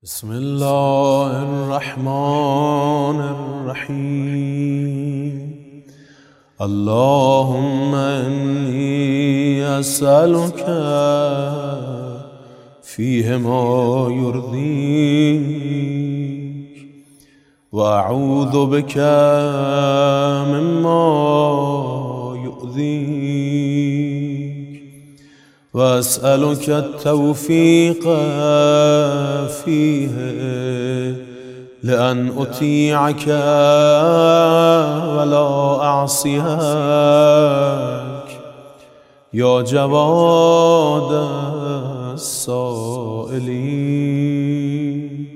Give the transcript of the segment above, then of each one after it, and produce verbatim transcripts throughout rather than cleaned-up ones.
بسم الله الرحمن الرحيم. اللهم إني أسألك فيه ما يرضيك وأعوذ بك مما يؤذيك وأسألك التوفيق فيه لأن أطيعك ولا أعصيك يا جواد السائلين.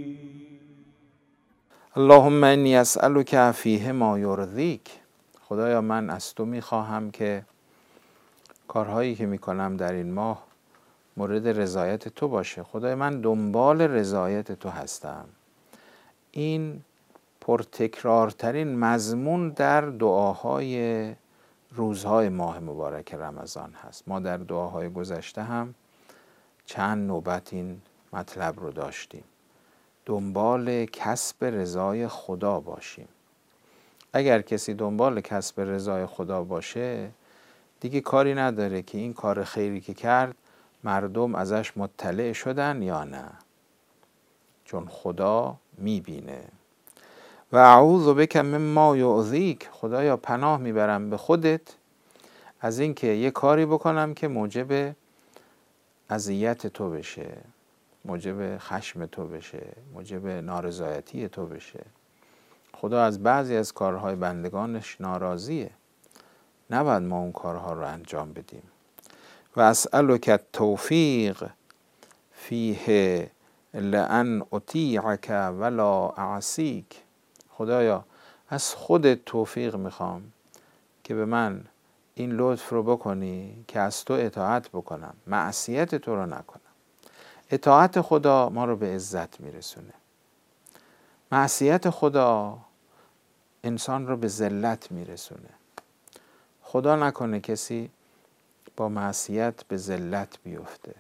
اللهم انی اسألک فیه ما یرضیک. خدایا من از تو میخواهم که کارهایی که میکنم در این ماه مورد رضایت تو باشه. خدای من دنبال رضایت تو هستم. این پرتکرارترین مضمون در دعاهای روزهای ماه مبارک رمضان هست. ما در دعاهای گذشته هم چند نوبت این مطلب رو داشتیم. دنبال کسب رضای خدا باشیم. اگر کسی دنبال کسب رضای خدا باشه دیگه کاری نداره که این کار خیری که کرد مردم ازش مطلع شدن یا نه، چون خدا میبینه. و اعوذ بک مما یؤذیک. خدایا پناه میبرم به خودت از این که یه کاری بکنم که موجب اذیت تو بشه، موجب خشم تو بشه، موجب نارضایتی تو بشه. خدا از بعضی از کارهای بندگانش ناراضیه، نباید ما اون کارها رو انجام بدیم. و اسألک التوفیق فیه لأن اطیعک ولا اعصیک. خدایا از خودت توفیق میخوام که به من این لطف رو بکنی که از تو اطاعت بکنم، معصیت تو رو نکنم. اطاعت خدا ما رو به عزت میرسونه. معصیت خدا انسان رو به ذلت میرسونه. خدا نکنه کسی با معصیت به ذلت بیفته.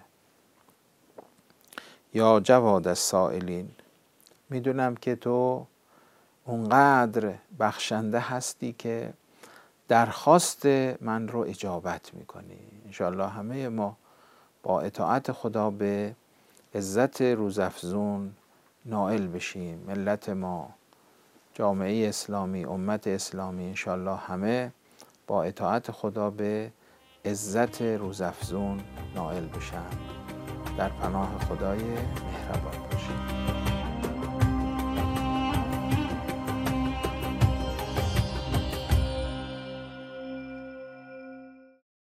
یا جواد السائلین، میدونم که تو اونقدر بخشنده هستی که درخواست من رو اجابت میکنی. انشاءالله همه ما با اطاعت خدا به عزت روزافزون نائل بشیم. ملت ما، جامعه اسلامی، امت اسلامی انشاءالله همه با اطاعت خدا به عزت روزافزون نائل بشن. در پناه خدای مهربان.